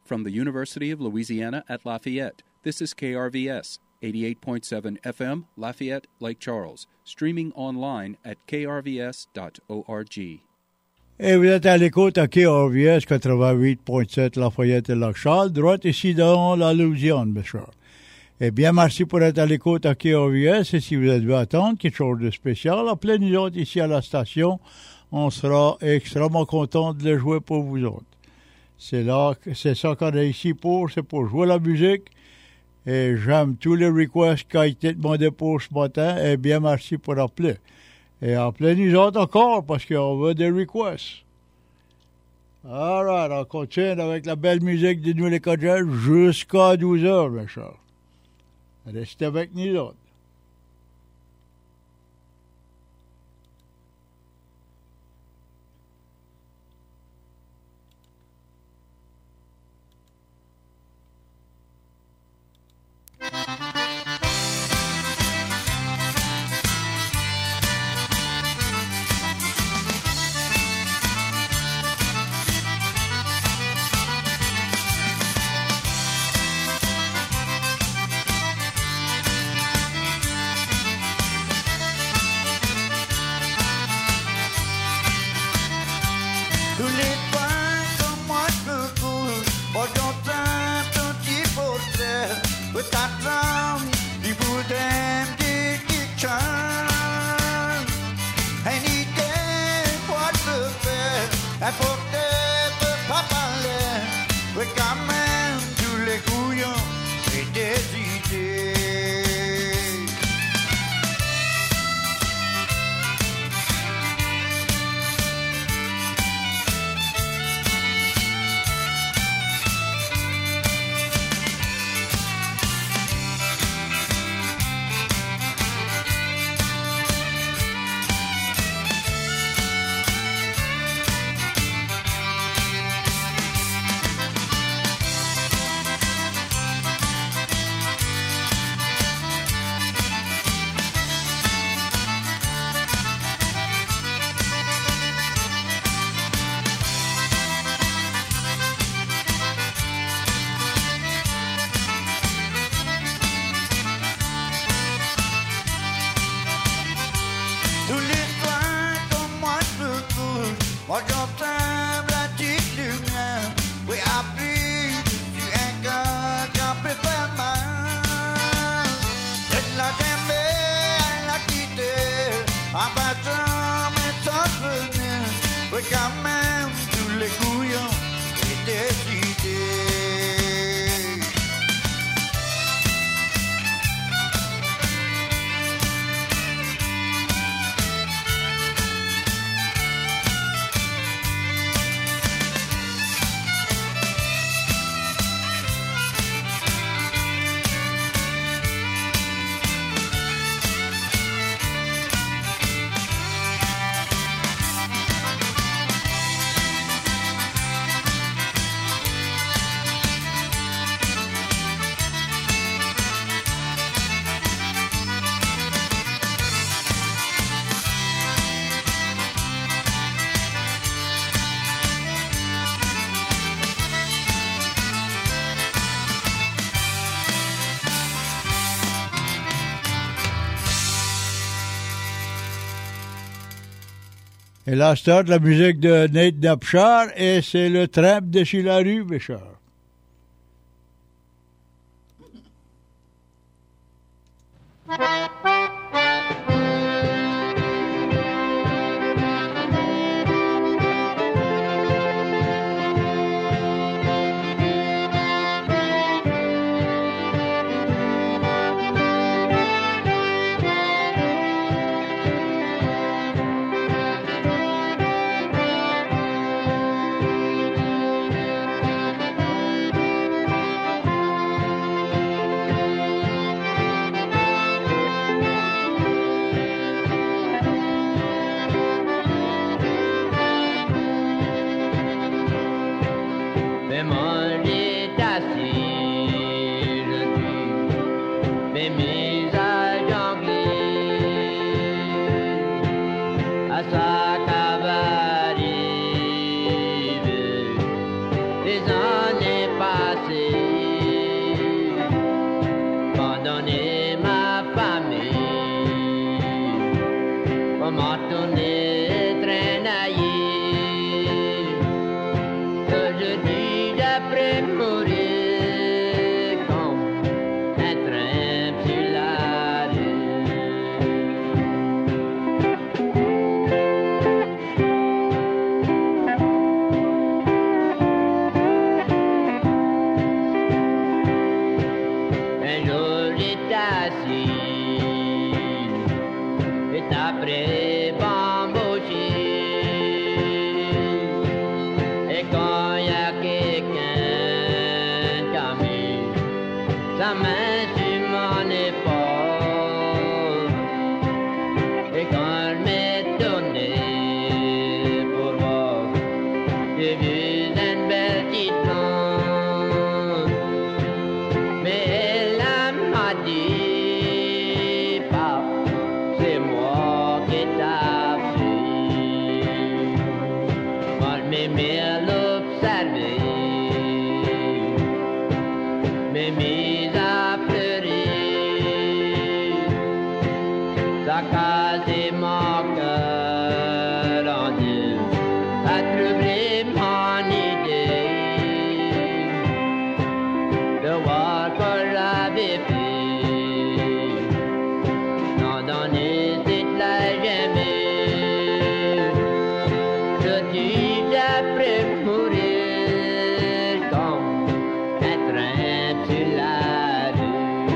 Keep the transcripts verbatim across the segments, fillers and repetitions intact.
From the University of Louisiana at Lafayette, this is K R V S, eighty-eight point seven F M, Lafayette, Lake Charles, streaming online at k r v s dot org. Et vous êtes à l'écoute à K R V S quatre-vingt-huit point sept Lafayette et Lake Charles, droite ici dans la Louisiane, mes chers. Eh bien, merci pour être à l'écoute à K R V S. Et si vous êtes à attendre quelque chose de spécial, appelez-nous autres ici à la station. On sera extrêmement content de le jouer pour vous autres. C'est là, c'est ça qu'on est ici pour, c'est pour jouer la musique. Et j'aime tous les requests qui ont été demandés pour ce matin. Et bien, merci pour appeler. Et appelez-nous autres encore parce qu'on veut des requests. All right, on continue avec la belle musique de nous les Codgers jusqu'à douze heures, mes chers. Restez avec nous autres. Et là, c'est de la musique de Nate Dapchard et c'est le tramp de chez la rue, Béchard. Les années passent. la main sur mon épaule. Et quand je m'ai tourné pour voir, j'ai vu une belle petite blonde. Mais elle m'a dit, Papa, c'est moi qui t'a pris. Moi je m'ai mis à l'observer, m'ai mis à pleurer. Ça cassé mon cœur en deux, a trouvé mon idée de voir que j'avais fait. Non, donner cette la jamais. Je dis après mourir comme un train sur la rue.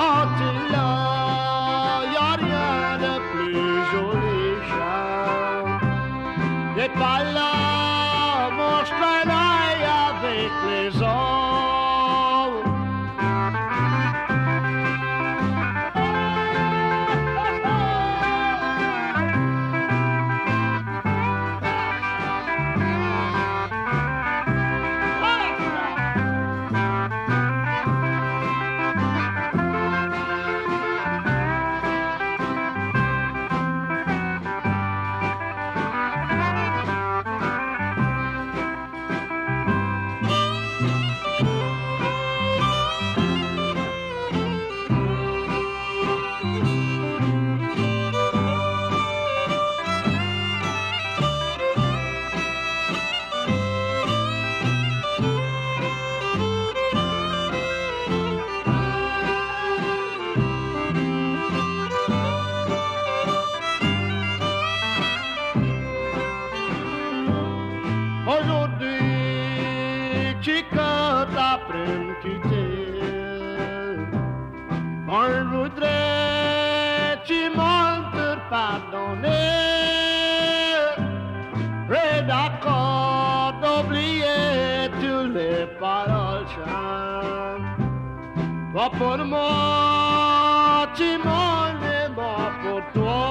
Y'a rien de plus joli, Charles. voulais, tu m'en te pardonner. Près d'accord d'oublier toutes les paroles chantes. Toi pour moi, tu m'en es moi pour toi.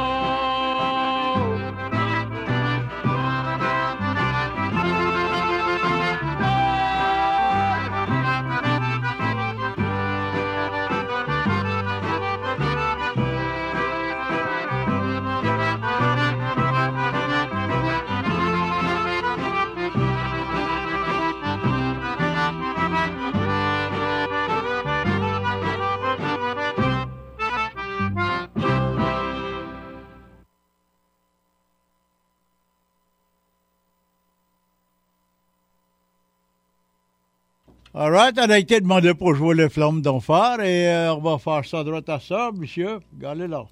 All right, on a été demandé pour jouer les flammes d'enfer et euh, on va faire ça droit à ça, monsieur. Regardez là.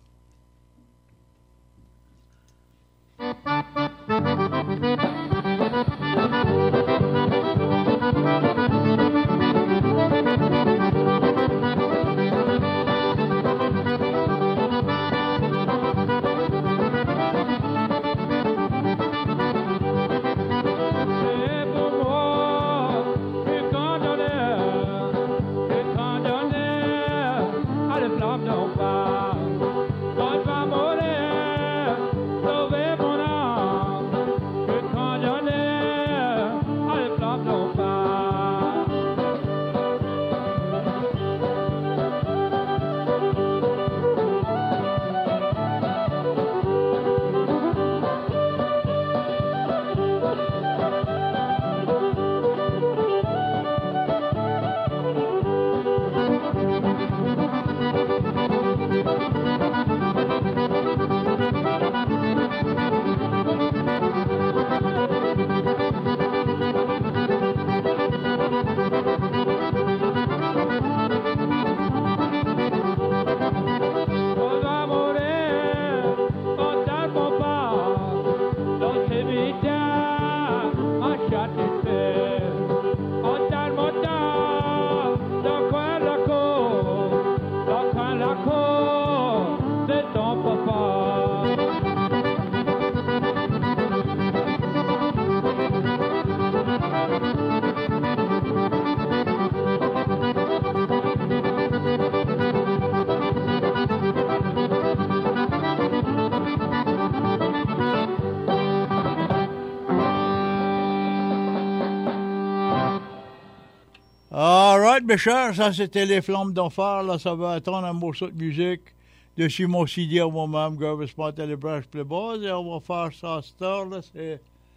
All right, mes chers, ça c'était les flammes d'enfer. Là, ça va attendre un morceau de musique de Simon Sidier moi-même, Gervais Pont et les Branches Playboys. Et on va faire ça à cette heure-là. C'est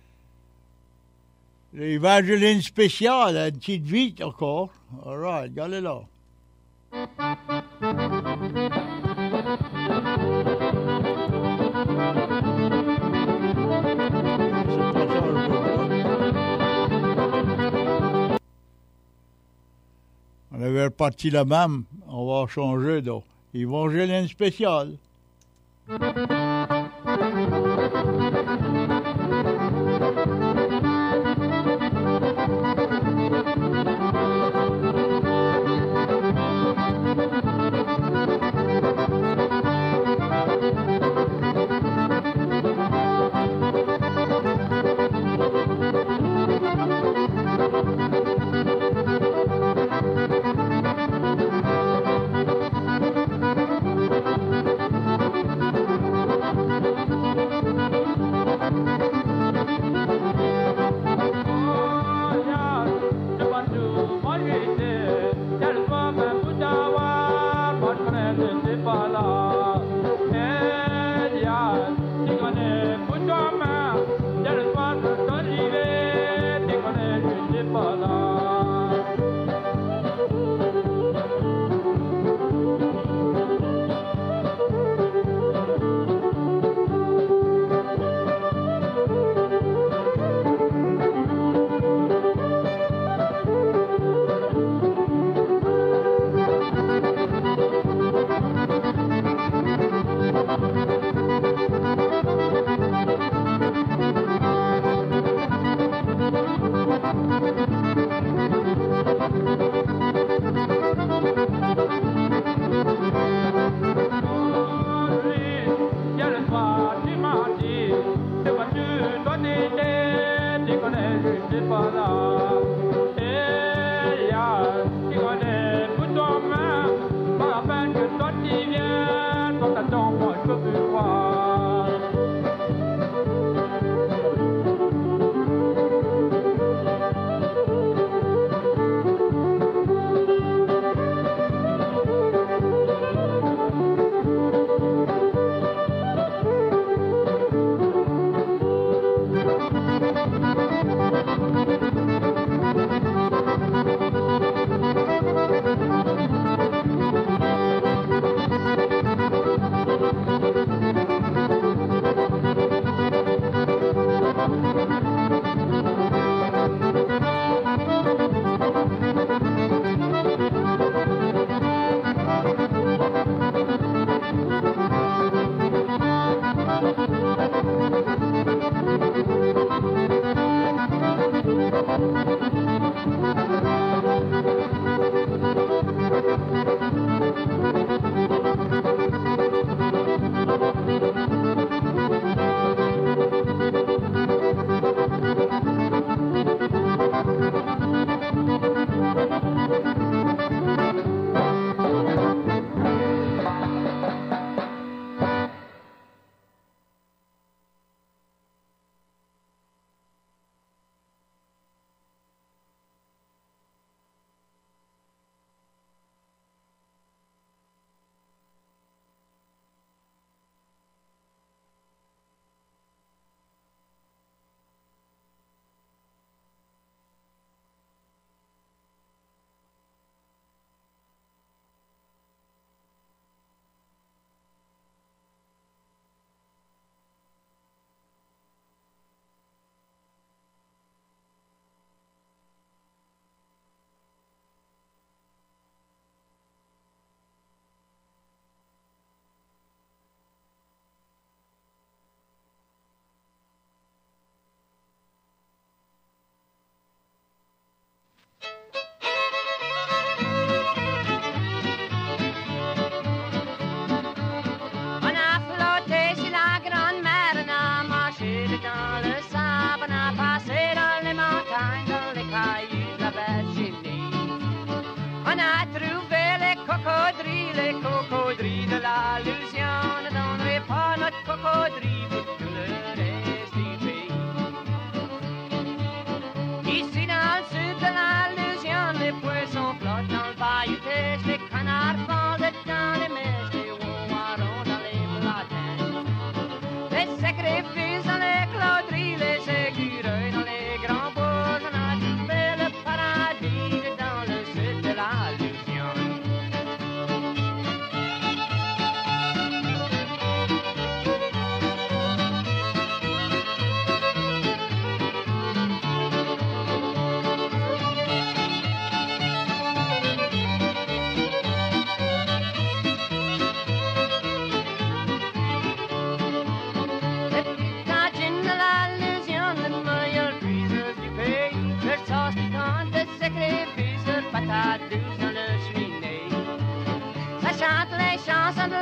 l'Évangeline spéciale, une petite vite encore. All right, regardez là. On avait reparti la même, on va changer donc. Évangéline spéciale. Thank you.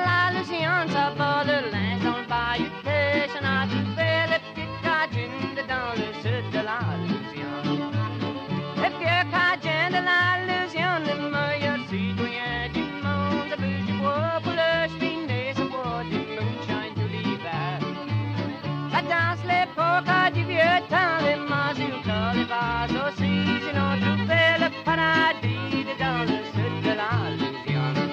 la Louisiane, ça va de linge dans le bayou de pêche. On a trouvé le petit Cajun dans le sud de la Louisiane. Le vieux Cajun de la Louisiane, le meilleur citoyen du monde. Le bûche du bois pour le cheminer, ça boit du moonshine tout l'hiver. Ça danse les polkas du vieux temps, les mazurkas, les vases aussi. Ils ont trouvé le paradis dans le sud de la Louisiane.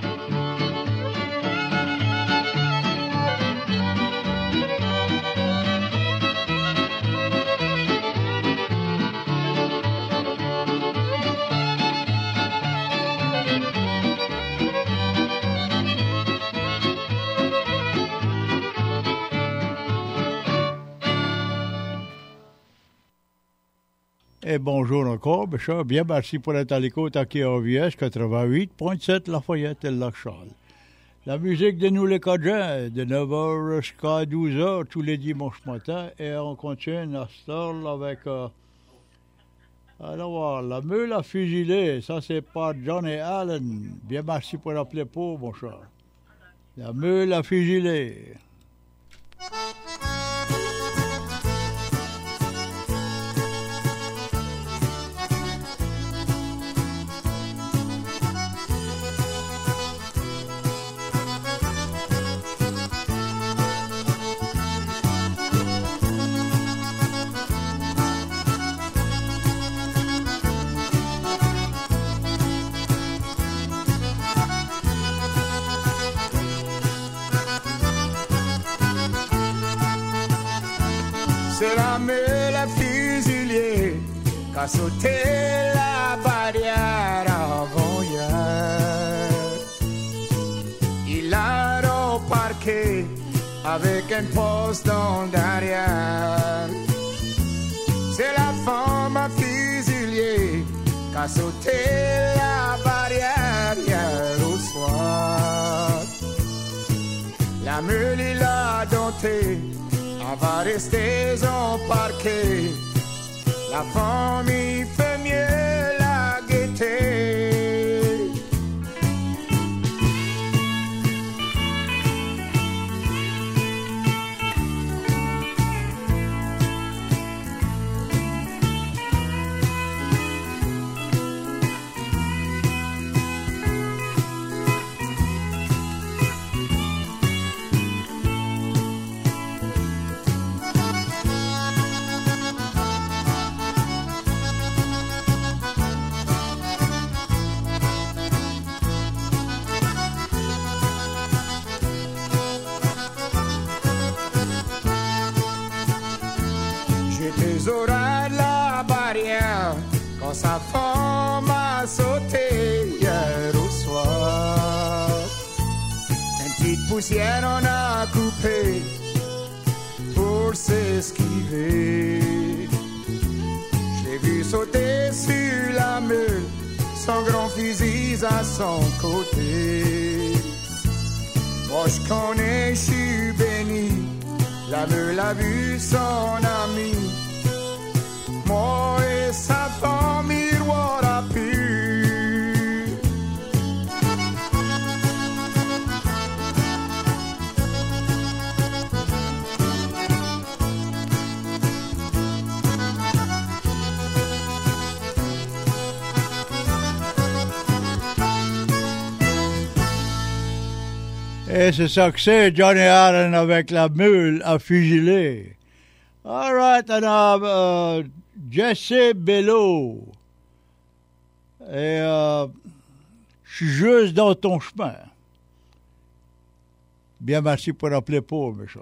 Et bonjour encore, Béchard. Bien, merci pour être à l'écoute à K R V S quatre-vingt-huit point sept Lafayette et Lac-Charles. La musique de nous les Cajuns, de neuf heures jusqu'à douze heures tous les dimanches matins. Et on continue à cette heure avec... Euh, alors, la meule à fusiler, ça c'est par Johnny Allen. Bien, merci pour appeler pour, mon cher. La meule à fusiler. C'est la meule à fusilier qu'a sauté la barrière avant-hier. Il a reparqué avec un poste en derrière. C'est la femme à fusilier qu'a sauté la barrière hier au soir. La meule il a dompté, elle va rester en parquet. La famille fait mieux la gaieté. J'étais au ras de la barrière quand sa femme a sauté hier au soir. Une petite poussière en a coupé pour s'esquiver. Je l'ai vu sauter sur la meule, son grand fusil à son côté. Moi je connais, je suis béni, la meule a vu son ami. Moi et sa femme, miroir a pu. Et c'est ça que c'est, Johnny Allen avec la meule à fusiler. All right, on a uh, Jesse Bello. Et euh, je suis juste dans ton chemin. Bien, merci pour appeler pour, mes chers.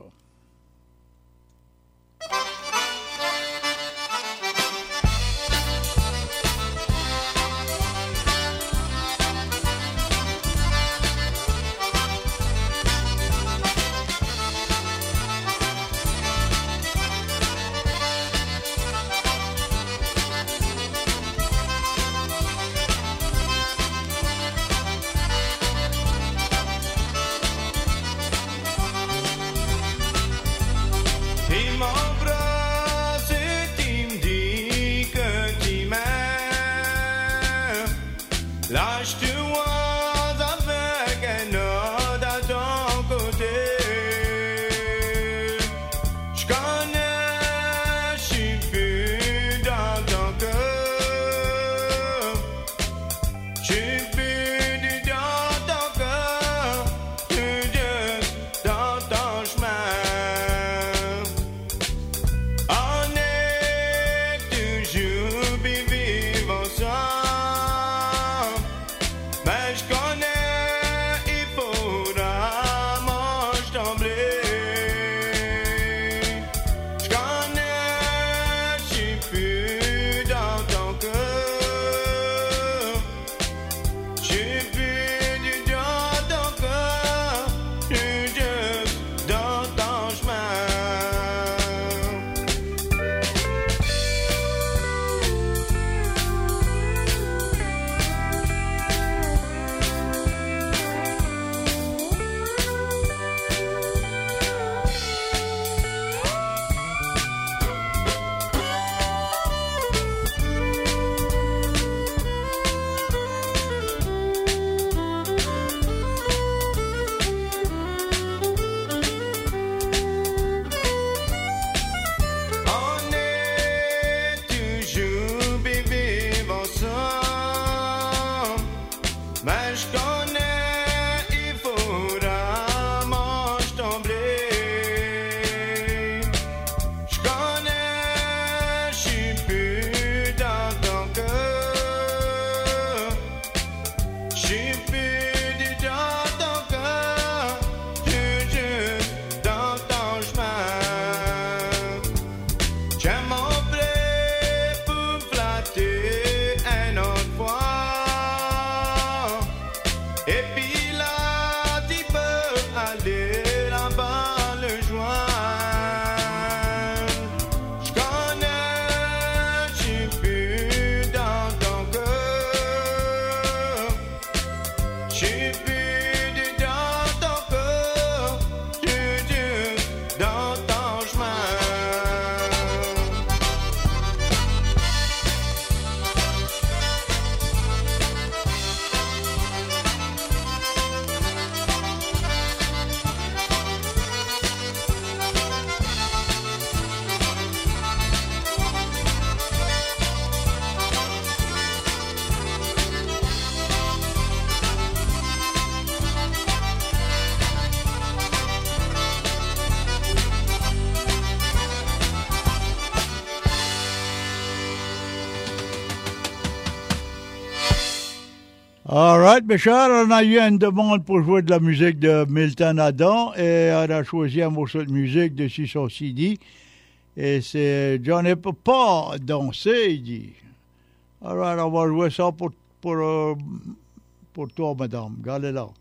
All right, mes chers, on a eu une demande pour jouer de la musique de Milton Adam et on a choisi un morceau de musique de son C D. Et c'est John ne peut pas danser, il dit. All right, on va jouer ça pour, pour, euh, pour toi, madame. Regardez là.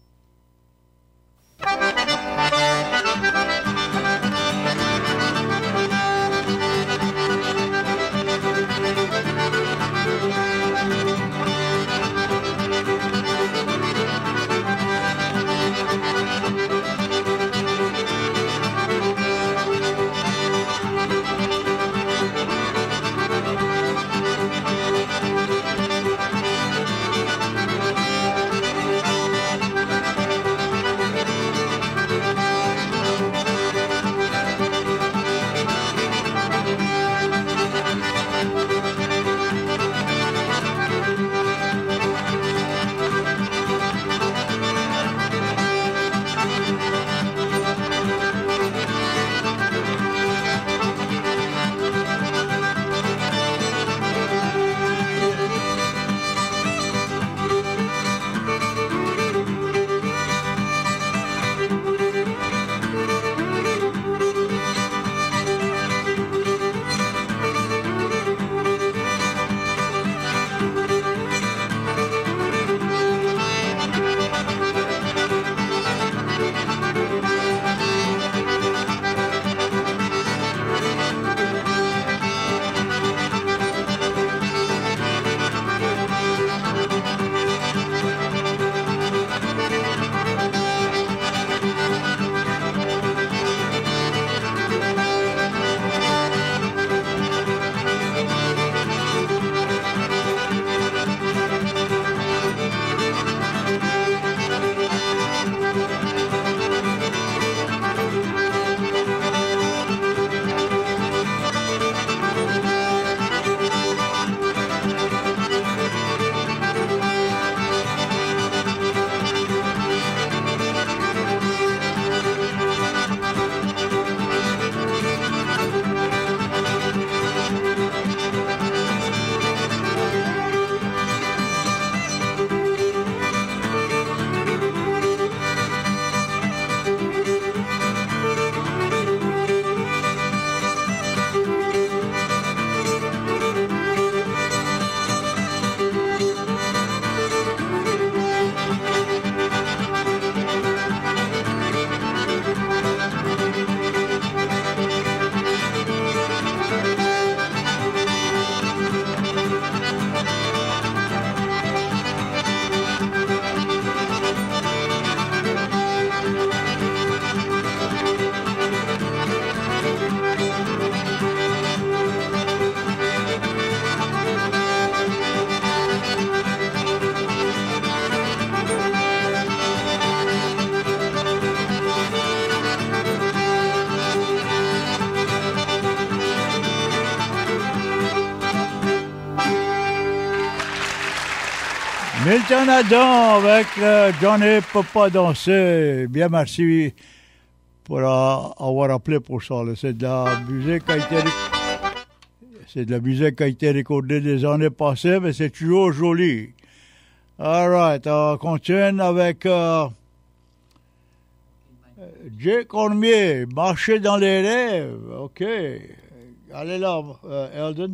Milton Adam avec euh, John ne peut pas danser. Bien, merci pour euh, avoir appelé pour ça. Là. C'est de la musique qui a été c'est de la musique qui a été recordée des années passées, mais c'est toujours joli. All right, on continue avec euh, Jay Cormier, Marcher dans les rêves. OK. Allez là, euh, Eldon.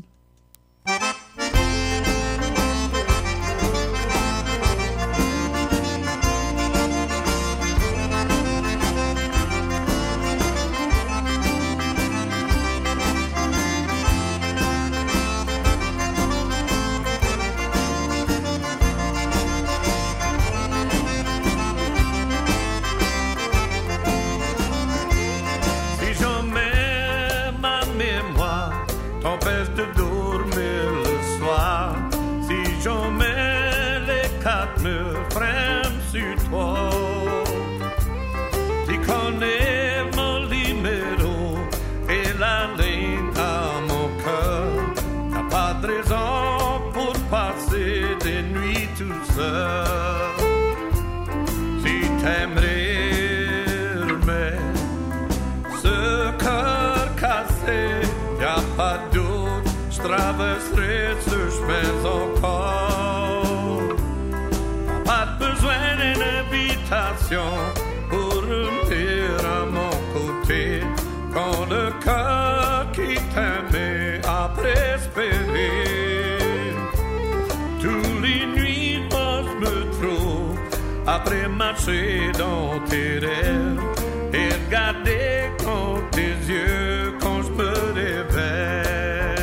Si t'aimerais mais ce cœur cassé, y'a pas de doute, je traverserai ce chemin encore. invitation pour revenir à mon côté. Quand le cœur qui t'aimait a prospéré, tous les nuits moi je me trouve après marcher dans tes rêves et regarder dans tes yeux quand je me réveille.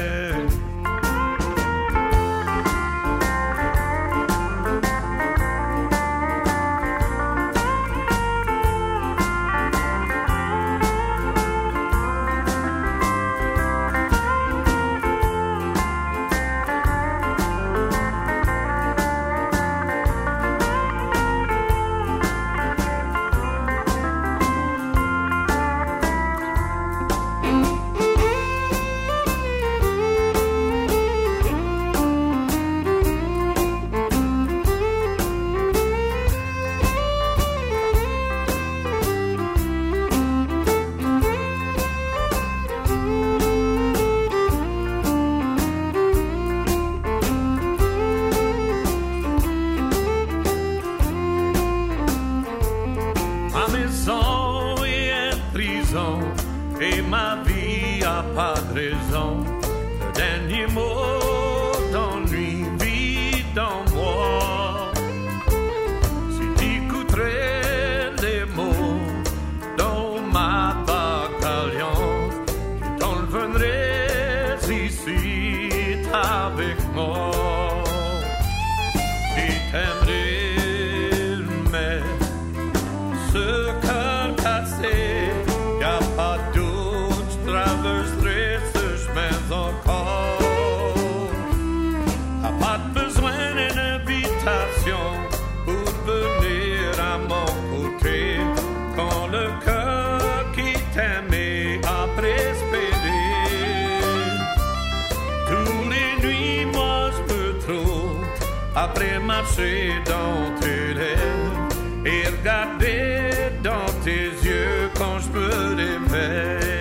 Et ma vie a pas de raison. Le dernier mot d'ennui vit dans moi. Si tu écouterais les mots dans ma bataillon, tu t'enlèverais ici avec moi. Tu t'aimerais, mais ce cœur cassé, y'a pas de traverserai ce chemin encore. A pas besoin d'une invitation pour venir à mon côté. Quand le cœur qui t'aimait a prospéré, tous les nuits moi je me trouve après marcher dans tes lèvres et regarder dans tes yeux quand je me réveille.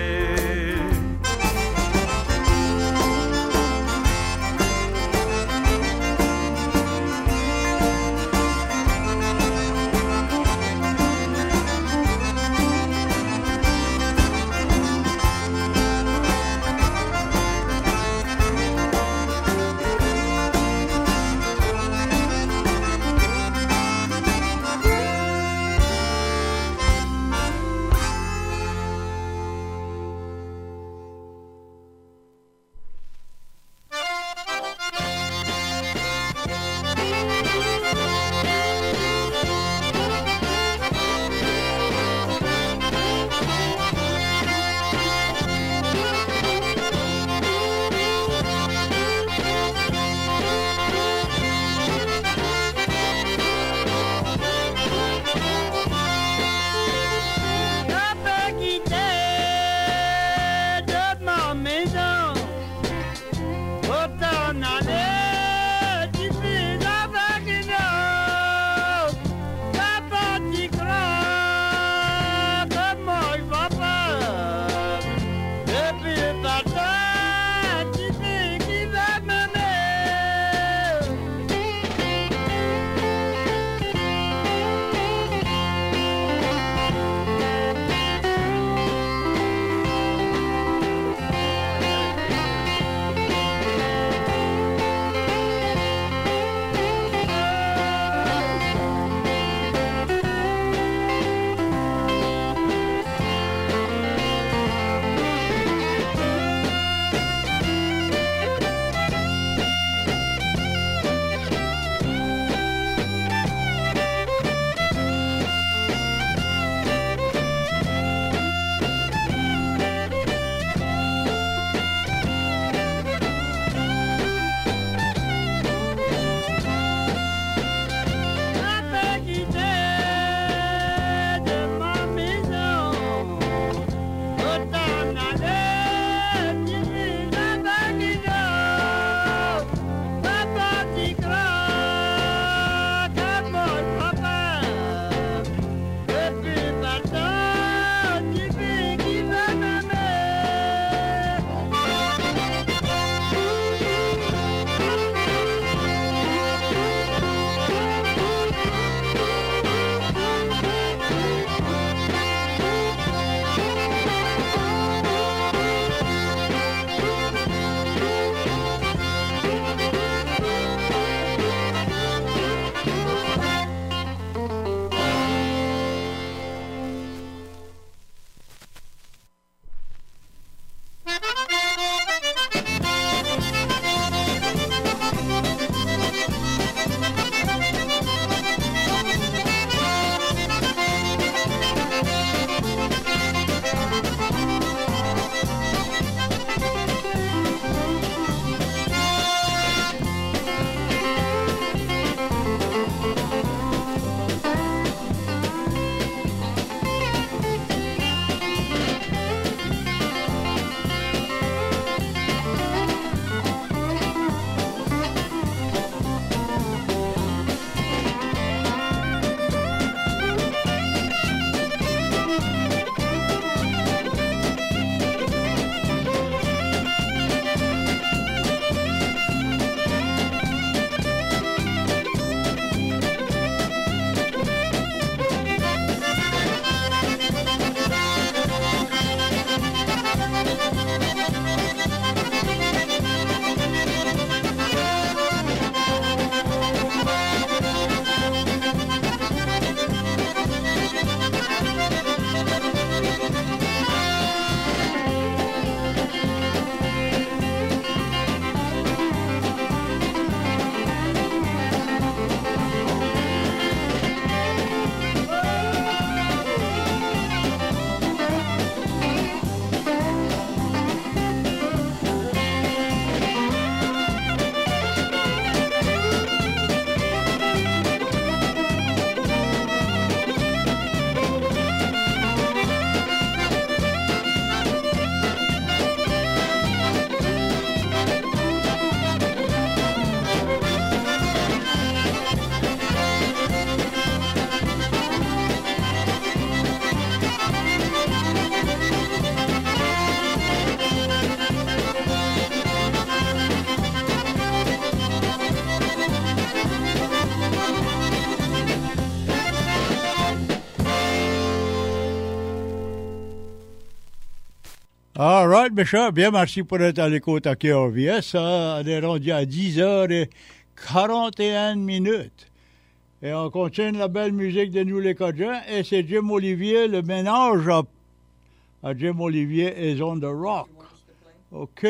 All right, mes chers, bien merci pour être à l'écoute à K R V S. On est rendu à dix heures quarante et une minutes. Et on continue la belle musique de nous les Cajuns. Et c'est Jim Olivier, le ménage à, à Jim Olivier is on the rock. OK.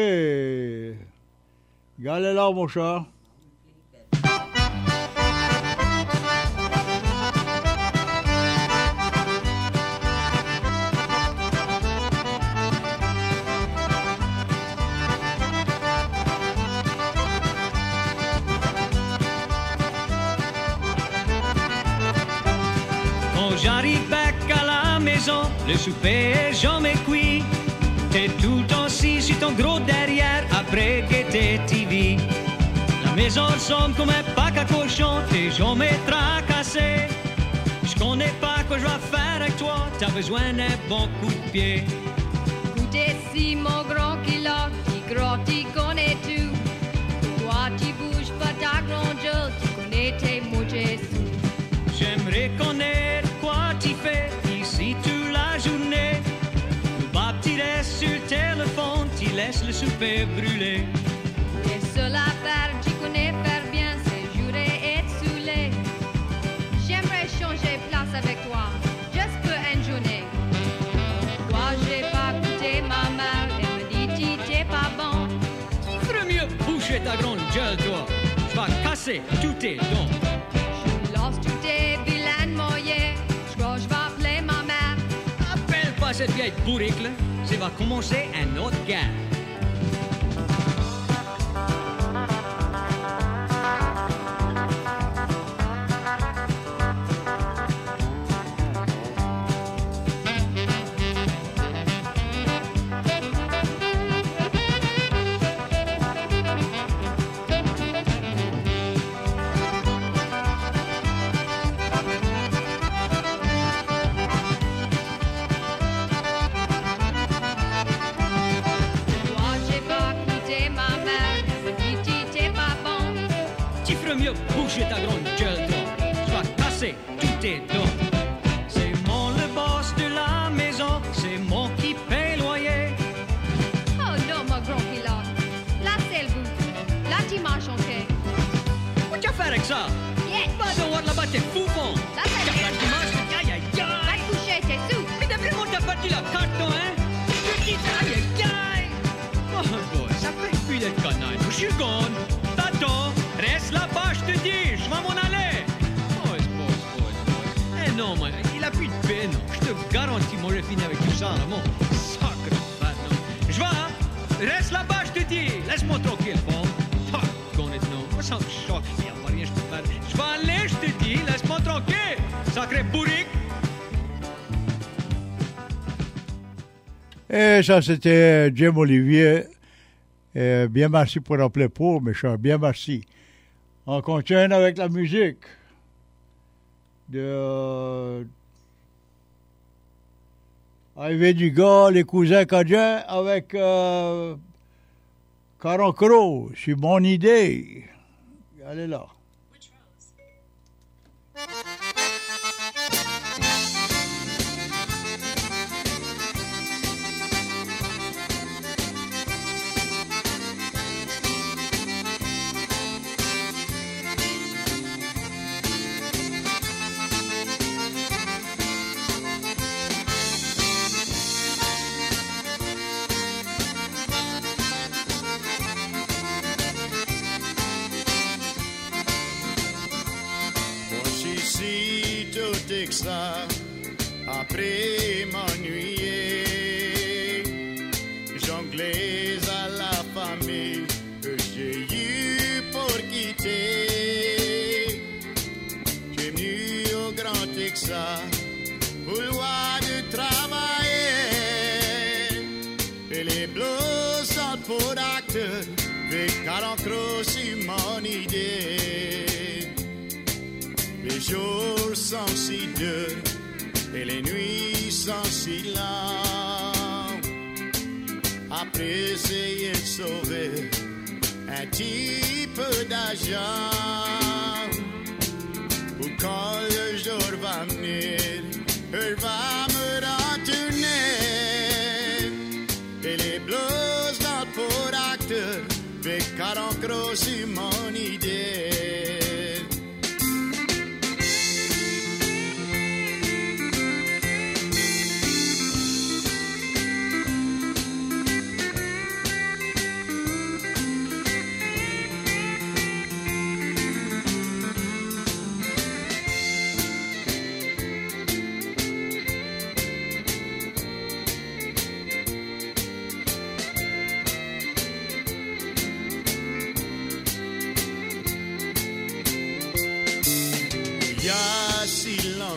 Gale là, mon cher. J'arrive back à la maison, le souper est jamais cuit. T'es tout assis sur ton gros derrière après guetter T V. La maison ressemble comme un pack à cochon, t'es jamais tracassé. Je connais pas quoi je vais faire avec toi, t'as besoin d'un bon coup de pied. Écoutez si mon grand kilote, qui grotte, il connaît tout. Toi tu bouges pas ta grande gueule, tu connais tes mots sous. J'aimerais connaître quoi tu fais ici toute la journée. Le bas tu restes sur le téléphone, tu laisses le souper brûler. Les seules affaires que tu connais faire bien, c'est jurer et être saoulé. J'aimerais changer place avec toi, juste pour une journée. Toi j'ai pas goûté ma mère, elle me dit tu t'es pas bon. Tu ferais mieux boucher ta grande gueule toi, je vais casser tous tes dents. Tous tes vilaines moyens, je crois que je vais appeler ma mère. Appelle pas cette vieille bourrique là, ça va commencer un autre gars. Bouger ta grande gueule, toi, je vais casser tous tes dents. C'est moi le boss de la maison, c'est moi qui paye loyer. Oh non, mon grand pilote, là c'est le bout, là tu m'as chanté. Qu'est-ce que tu vas faire avec ça? Yes. Va devoir là-bas, t'es fou, bon. Là c'est tu vas dimanche, aïe aïe aïe. Va te coucher, t'es sous. Mais d'après moi, t'as parti la carte, toi, hein? Je dis aïe aïe aïe. Oh boy, ça fait plus d'être canaille, je suis gone. T'attends, reste là-bas, je te dis, je vais m'en aller. Oh, c'est beau, c'est beau, c'est beau. Eh non, man, il a plus de peine, non. Je te garantis, moi, je finis avec tout ça, là, mon sacre fat, non. Je vais, hein? Reste là-bas, je te dis. Laisse-moi tranquille, bon. Ah, connais, non. Moi, ça me choque, il n'y a pas rien, je peux faire. Je vais aller, je te dis, laisse-moi tranquille. Sacré bourrique. Et ça, c'était Jim Olivier. Et bien merci pour rappeler pour, mes chers. Bien merci. On continue avec la musique de euh, Arrivée du gars, les cousins Cajuns avec euh, Caron Crow. C'est mon idée. Allez là. Ça, après m'ennuyer, jonglais à la famille que j'ai eu pour quitter. J'ai venu au Grand Texas pour loin de travailler, et les blues sont pour acteurs, avec Caron Crow sur mon idée. Les jours sont si doux et les nuits sont si longues. Après essayer de sauver un petit peu d'argent, pour quand le jour va venir, elle va me retourner. Et les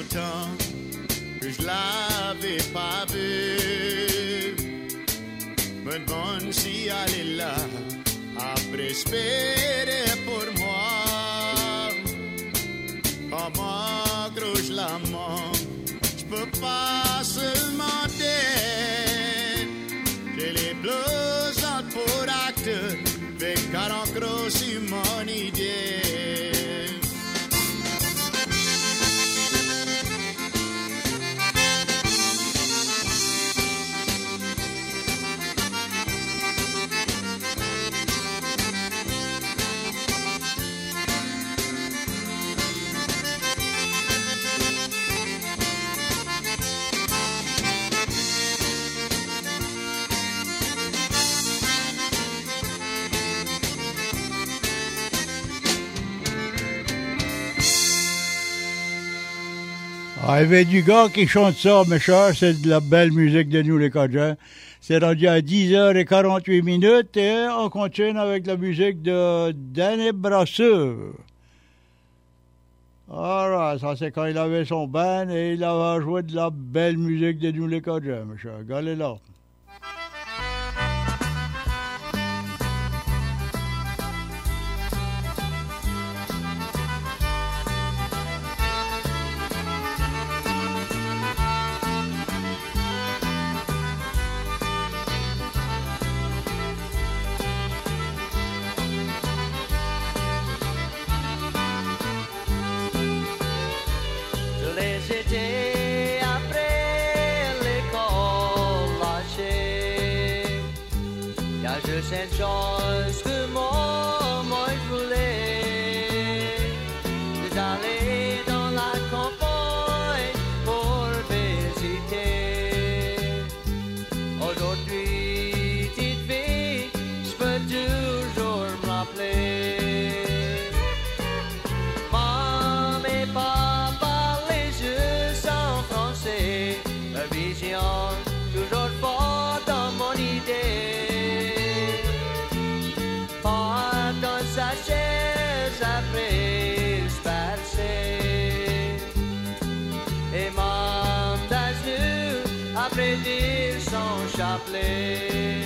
longtemps que je l'avais pas vu. Me demande si elle est là, après espérer pour moi. Comment gros je la mens, je peux pas seulement dire. J'ai les blues en pour acteur, avec quarante gros sur mon idée. Ah, il y avait du gars qui chante ça, mes chers, c'est de la belle musique de nous les Cajuns. C'est rendu à dix heures quarante-huit minutes et on continue avec la musique de Danny Brasseur. Alright, ça c'est quand il avait son band et il avait joué de la belle musique de nous les Cajuns, mes chers. Regardez là. Cette chose que moi, moi je voulais, c'est d'aller dans la campagne pour visiter. Aujourd'hui, petite fille, je peux toujours me rappeler. Maman et papa, les yeux sans français, la vision toujours forte dans mon idée. Sa chaise après se passer et m'en d'azur après dire son chapelet.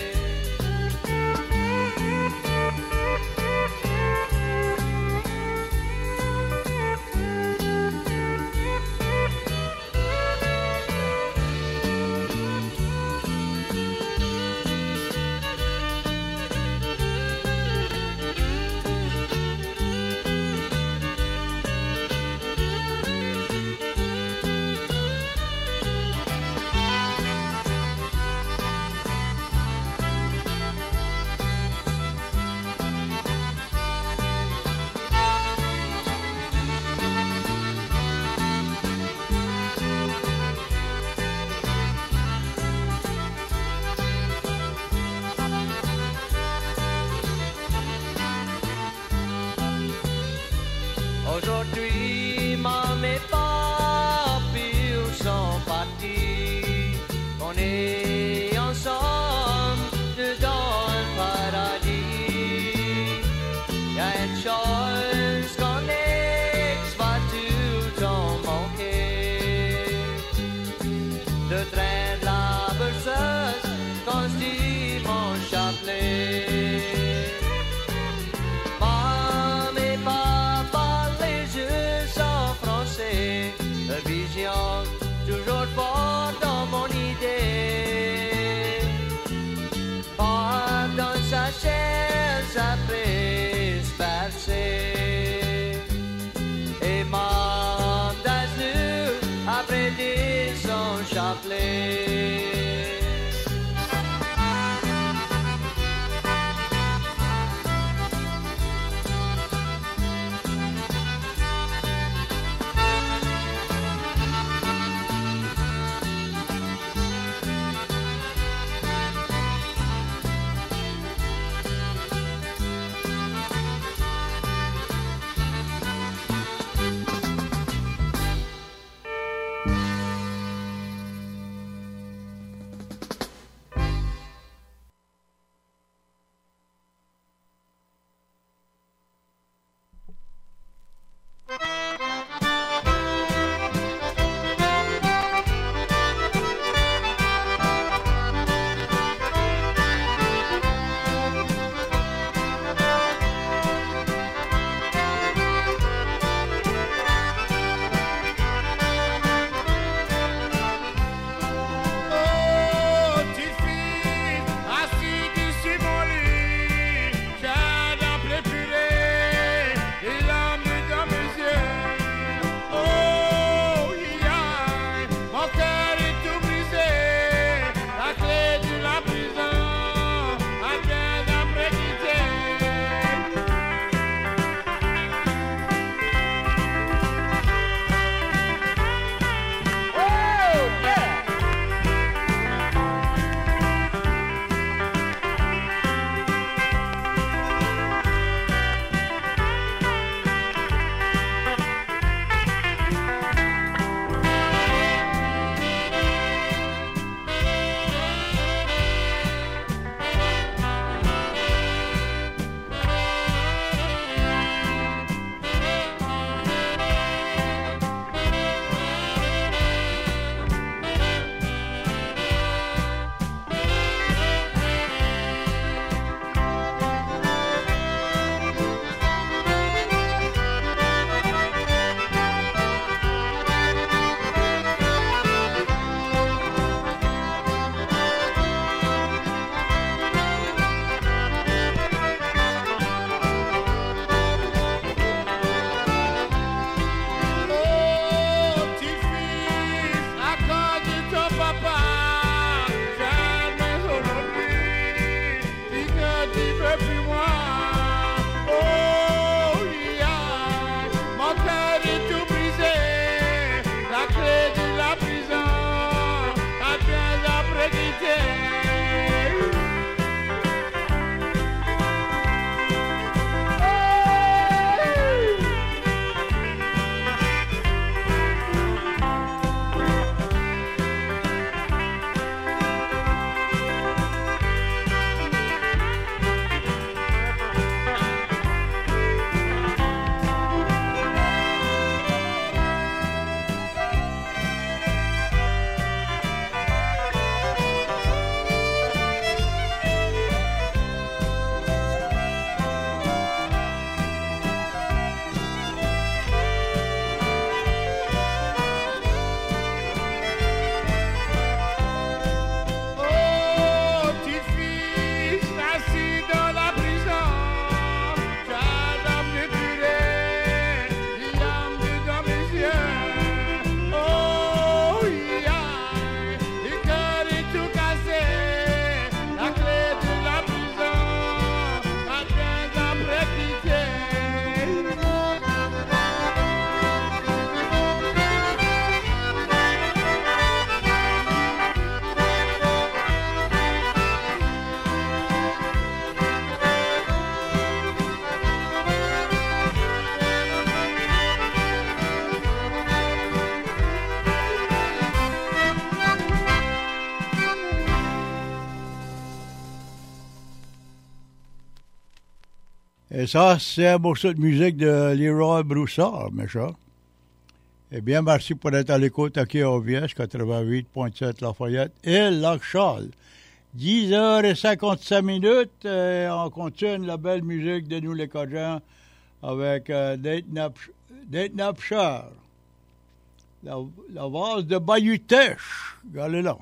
Aujourd'hui, maman et papi sont partis. On est ensemble dedans un paradis. Y'a une chose qu'on ex va tout en manquer. Le train de la berceuse quand je dis mon chapelet. Toujours fort dans mon idée. Pas dans sa chaise après se passer et m'en d'azur après dire son chapelet. Et ça, c'est un morceau de musique de Leroy Broussard, méchant. Eh bien, merci pour être à l'écoute à K R V S quatre-vingt-huit virgule sept Lafayette et Lac-Charles. dix heures cinquante-cinq minutes, et on continue la belle musique de nous les Cajuns avec euh, Date Napshire. La, la vase de Bayou-Teche. Regardez là.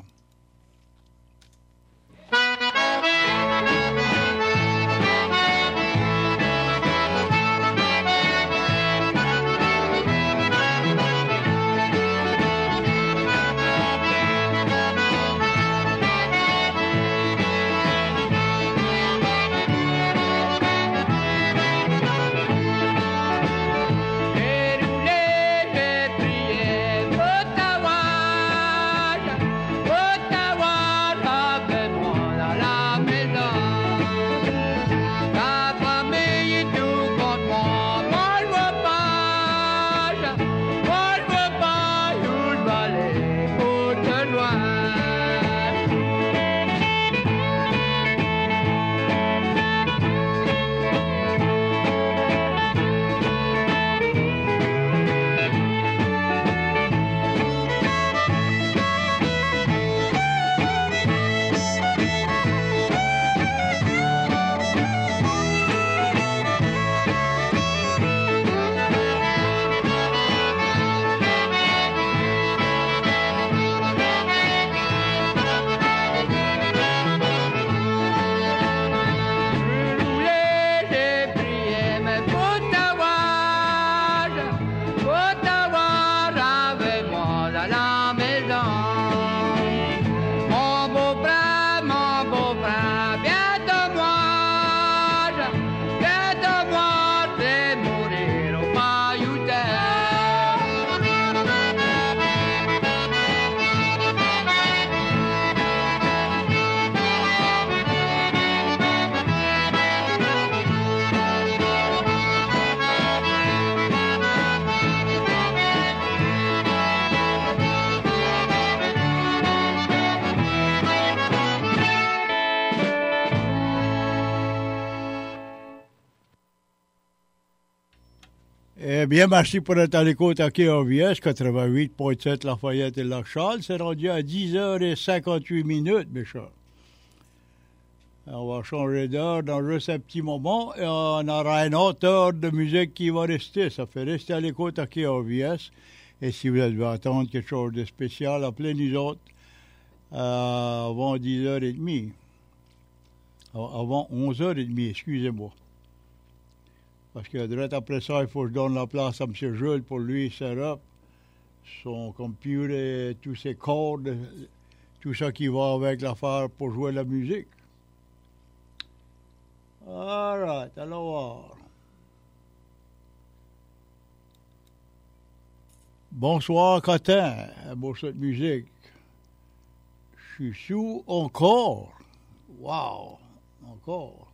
Eh bien, merci pour être à l'écoute à K R V S quatre-vingt-huit virgule sept Lafayette et Lac-Charles. C'est rendu à dix heures cinquante-huit minutes, mes chers. On va changer d'heure dans juste un petit moment et on aura une autre heure de musique qui va rester. Ça fait rester à l'écoute à K R V S. Et si vous devez attendre quelque chose de spécial, appelez-nous autres euh, avant dix heures trente. Avant onze heures trente, excusez-moi. Parce que direct après ça, il faut que je donne la place à M. Jules pour lui set up son computer, tous ses cordes, tout ça qui va avec l'affaire pour jouer la musique. All right, allons voir. Bonsoir, Cotin. Un morceau de musique. Je suis sous encore. Wow, encore.